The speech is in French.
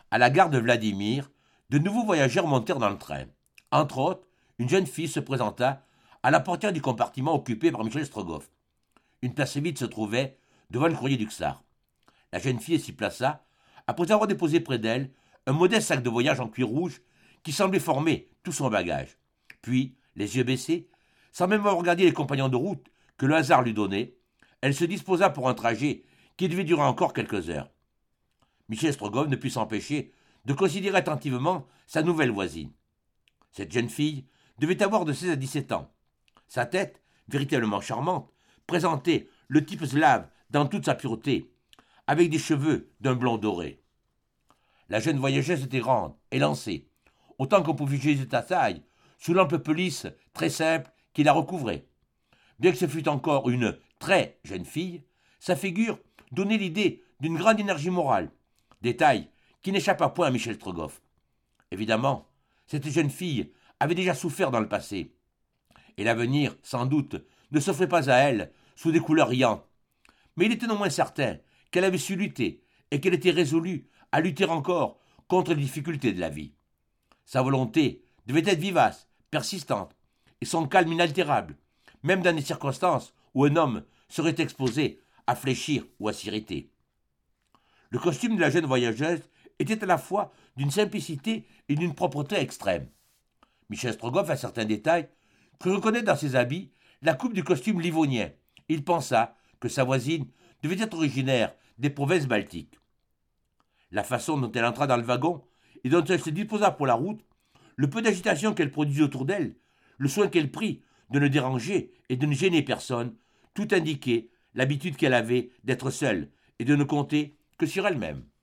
À la gare de Vladimir, de nouveaux voyageurs montèrent dans le train. Entre autres, une jeune fille se présenta à la portière du compartiment occupé par Michel Strogoff. Une place vide se trouvait devant le courrier du Tsar. La jeune fille s'y plaça, après avoir déposé près d'elle un modeste sac de voyage en cuir rouge qui semblait former tout son bagage. Puis, les yeux baissés, sans même avoir regardé les compagnons de route que le hasard lui donnait, elle se disposa pour un trajet qui devait durer encore quelques heures. Michel Strogoff ne put s'empêcher de considérer attentivement sa nouvelle voisine. Cette jeune fille devait avoir de 16 à 17 ans. Sa tête, véritablement charmante, présentait le type slave dans toute sa pureté, avec des cheveux d'un blond doré. La jeune voyageuse était grande, élancée, autant qu'on pouvait juger de sa taille, sous l'ample pelisse très simple qui la recouvrait. Bien que ce fût encore une très jeune fille, sa figure donnait l'idée d'une grande énergie morale, détail qui n'échappa point à Michel Strogoff. Évidemment, cette jeune fille avait déjà souffert dans le passé, et l'avenir, sans doute, ne s'offrait pas à elle sous des couleurs riantes. Mais il était non moins certain qu'elle avait su lutter et qu'elle était résolue à lutter encore contre les difficultés de la vie. Sa volonté devait être vivace, persistante, et son calme inaltérable, même dans des circonstances où un homme serait exposé à fléchir ou à s'irriter. Le costume de la jeune voyageuse était à la fois d'une simplicité et d'une propreté extrême. Michel Strogoff, à certains détails, crut reconnaître dans ses habits la coupe du costume livonien. Il pensa que sa voisine devait être originaire des provinces baltiques. La façon dont elle entra dans le wagon et dont elle se disposa pour la route, le peu d'agitation qu'elle produisit autour d'elle, le soin qu'elle prit de ne déranger et de ne gêner personne, tout indiquait l'habitude qu'elle avait d'être seule et de ne compter que sur elle-même.